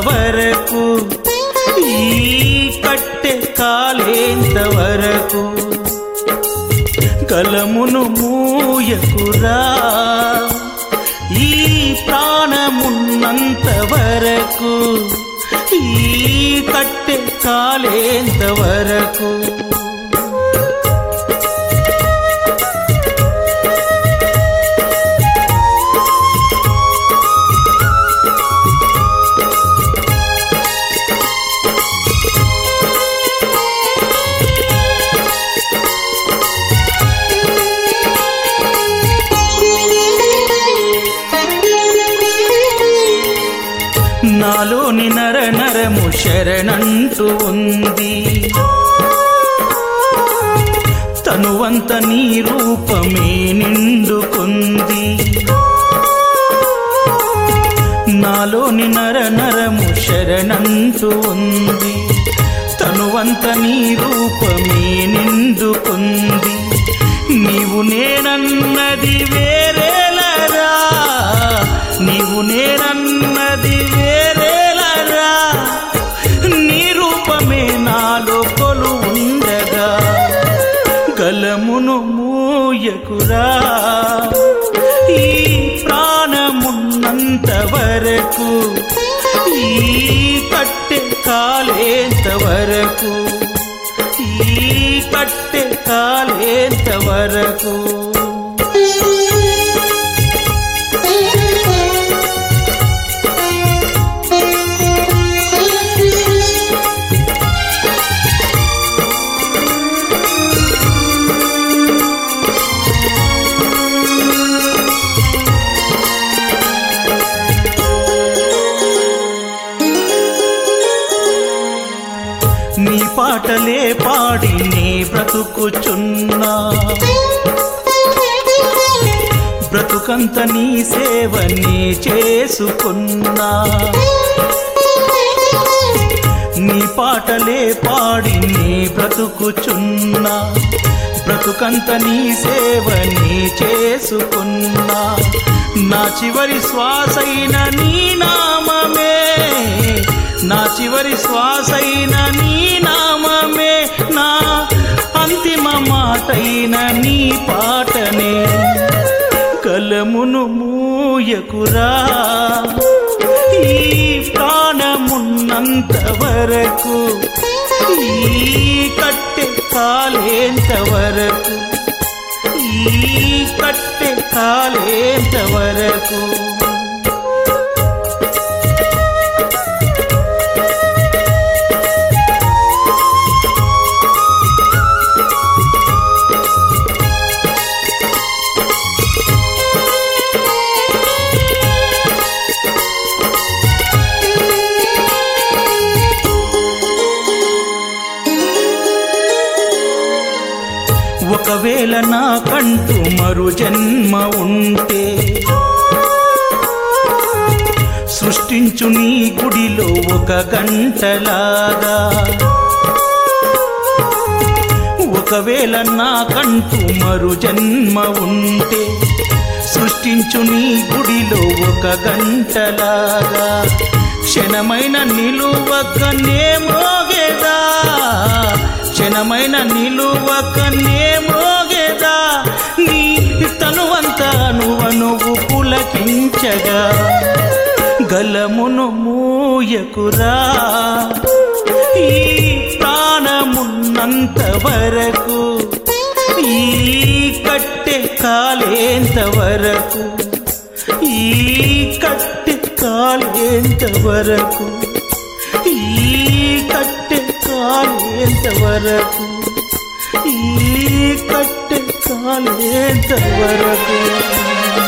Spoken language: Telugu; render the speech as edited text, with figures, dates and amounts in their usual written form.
వరకు, ఈ కట్టె కాలేంత వరకు కలమును మూయకురా, ఈ ప్రాణమున్నంత వరకు, ఈ కట్టె కాలేంత వరకు. నాలోని నర నరము శరణంటూ ఉంది, తనువంత నీ రూపమే నిండుకుంది. నాలోని నర నరము శరణంటూ ఉంది, తనువంత నీ రూపమే నిండుకుంది. నీవు నేనన్నది వేరేలరా, నీవు నేనన్నది వేరేలరా, నీ రూపమే నాలో కొలువుండగా కలమును మూయకురా, ఈ ప్రాణమున్నంత వరకు, ఈ కట్టె కాలేంత వరకు, ఈ కట్టె కాలేంత వరకు. నీ పాటలే పాడి నీ బ్రతుకుచున్నా, బ్రతుకంత నీ సేవని చేసుకున్నా. నీ పాటలే పాడి నీ బ్రతుకుచున్నా, బ్రతుకంత నీ సేవని చేసుకున్నా. నా చివరి శ్వాసైన నీ నామమే, నా చివరి శ్వాసైన నీ నామమే, నా అంతిమ మాటైన నీ పాటనే కలమును మూయకురా, ఈ ప్రాణమున్నంత వరకు, ఈ కట్టె కాలేంత వరకు, ఈ కట్టె కాలేంత వరకు. ఒకవేళ నాకంటూ మరు జన్మ ఉంటే, సృష్టించు నీ గుడిలో ఒక గంటలాగా. ఒకవేళ నాకంటూ మరు జన్మ ఉంటే, సృష్టించు నీ గుడిలో ఒక గంటలాగా. క్షణమైన నిలువకనే మ్రోగేదా, క్షణమైన నిలువకనే మ్రోగేదా, నీ తనువంతా నువ్వు పులకించగా గలమును మూయకురా, ఈ ప్రాణమున్నంత వరకు, ఈ కట్టె కాలేంత వరకు, ఈ కట్టె కాలేంత వరకు, ఈ కట్టె కాలేంత వరకు, ఈ కట్టె కాలేంత వరకు.